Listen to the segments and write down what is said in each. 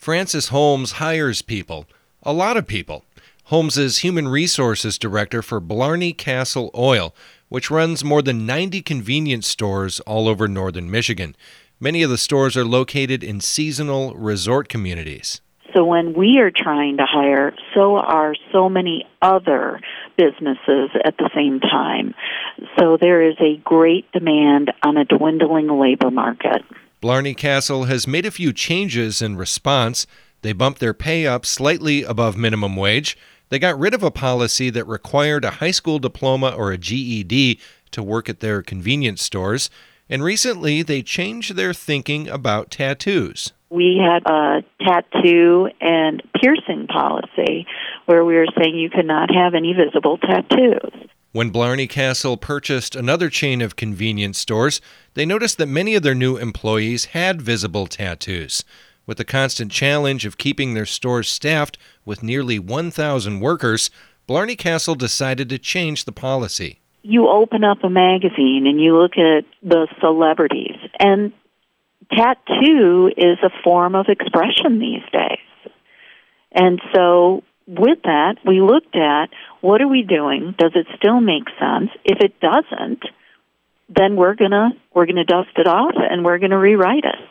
Francis Holmes hires people, a lot of people. Holmes is Human Resources Director for Blarney Castle Oil, which runs more than 90 convenience stores all over northern Michigan. Many of the stores are located in seasonal resort communities. So when we are trying to hire, so are so many other businesses at the same time. So there is a great demand on a dwindling labor market. Blarney Castle has made a few changes in response. They bumped their pay up slightly above minimum wage. They got rid of a policy that required a high school diploma or a GED to work at their convenience stores. And recently, they changed their thinking about tattoos. We had a tattoo and piercing policy where we were saying you could not have any visible tattoos. When Blarney Castle purchased another chain of convenience stores, they noticed that many of their new employees had visible tattoos. With the constant challenge of keeping their stores staffed with nearly 1,000 workers, Blarney Castle decided to change the policy. You open up a magazine and you look at the celebrities, and tattoo is a form of expression these days. And so with that, we looked at what are we doing? Does it still make sense? If it doesn't, then we're gonna dust it off and we're gonna rewrite it.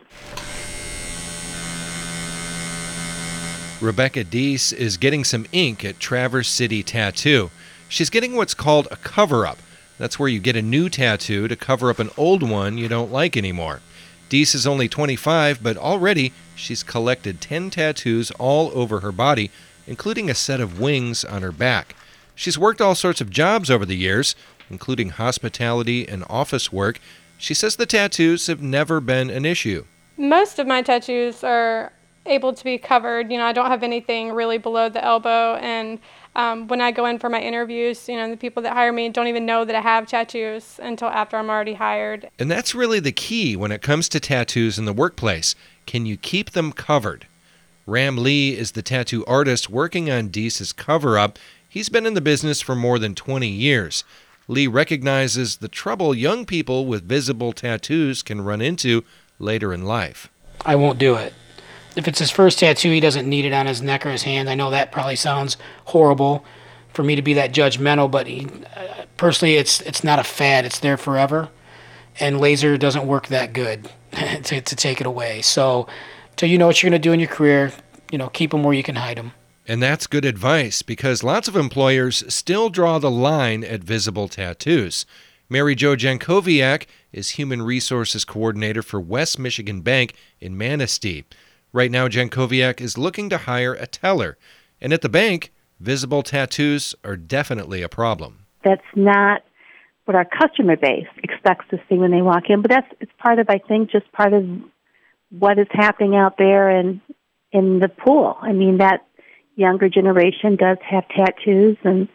Rebecca Deese is getting some ink at Traverse City Tattoo. She's getting what's called a cover-up. That's where you get a new tattoo to cover up an old one you don't like anymore. Deese is only 25, but already she's collected 10 tattoos all over her body, including a set of wings on her back. She's worked all sorts of jobs over the years, including hospitality and office work. She says the tattoos have never been an issue. Most of my tattoos are able to be covered. I don't have anything really below the elbow, and when I go in for my interviews, the people that hire me don't even know that I have tattoos until after I'm already hired. And that's really the key when it comes to tattoos in the workplace. Can you keep them covered? Ram Lee is the tattoo artist working on Deese's cover-up. He's been in the business for more than 20 years. Lee recognizes the trouble young people with visible tattoos can run into later in life. I won't do it. If it's his first tattoo, he doesn't need it on his neck or his hand. I know that probably sounds horrible for me to be that judgmental, but personally, it's not a fad. It's there forever, and laser doesn't work that good to take it away. So you know what you're going to do in your career, keep them where you can hide them. And that's good advice, because lots of employers still draw the line at visible tattoos. Mary Jo Jankowiak is Human Resources Coordinator for West Michigan Bank in Manistee. Right now, Jankowiak is looking to hire a teller. And at the bank, visible tattoos are definitely a problem. That's not what our customer base expects to see when they walk in, but it's part of, I think, just part of what is happening out there in the pool. I mean, that younger generation does have tattoos and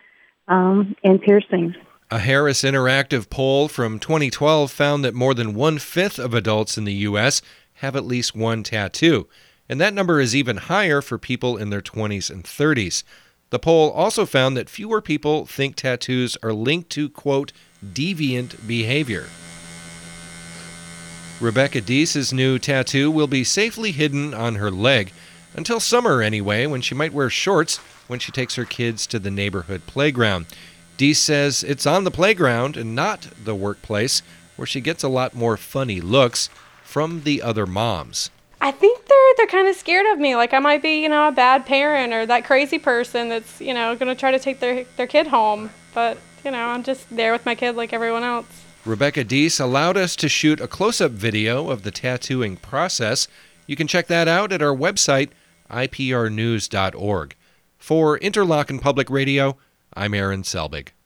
piercings. A Harris Interactive poll from 2012 found that more than 1/5 of adults in the U.S. have at least one tattoo, and that number is even higher for people in their 20s and 30s. The poll also found that fewer people think tattoos are linked to, quote, deviant behavior. Rebecca Deese's new tattoo will be safely hidden on her leg, until summer anyway, when she might wear shorts when she takes her kids to the neighborhood playground. Deese says it's on the playground and not the workplace, where she gets a lot more funny looks from the other moms. I think they're kind of scared of me. Like I might be, a bad parent or that crazy person that's, going to try to take their kid home. But, I'm just there with my kid like everyone else. Rebecca Deese allowed us to shoot a close-up video of the tattooing process. You can check that out at our website, iprnews.org. For Interlochen Public Radio, I'm Aaron Selbig.